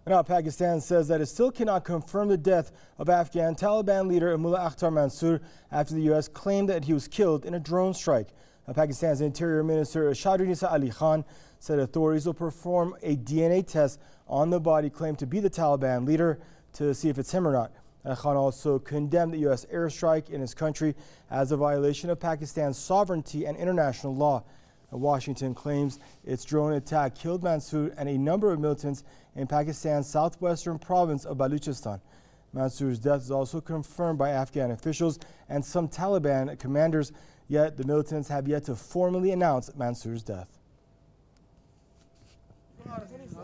Now, Pakistan says that it still cannot confirm the death of Afghan Taliban leader Mullah Akhtar Mansour after the U.S. claimed that he was killed in a drone strike. Pakistan's Interior Minister Shahriarnisa Ali Khan said authorities will perform a DNA test on the body claimed to be the Taliban leader to see if it's him or not. Khan also condemned the U.S. airstrike in his country as a violation of Pakistan's sovereignty and international law. Washington claims its drone attack killed Mansour and a number of militants in Pakistan's southwestern province of Balochistan. Mansour's death is also confirmed by Afghan officials and some Taliban commanders, yet the militants have yet to formally announce Mansour's death.